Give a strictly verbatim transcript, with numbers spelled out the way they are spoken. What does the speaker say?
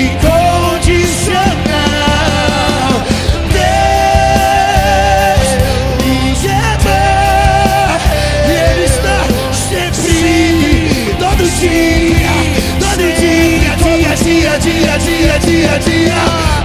incondicional. Deus me ama, Ele está sempre, todo dia, todo dia, dia, dia, dia, dia, dia, dia.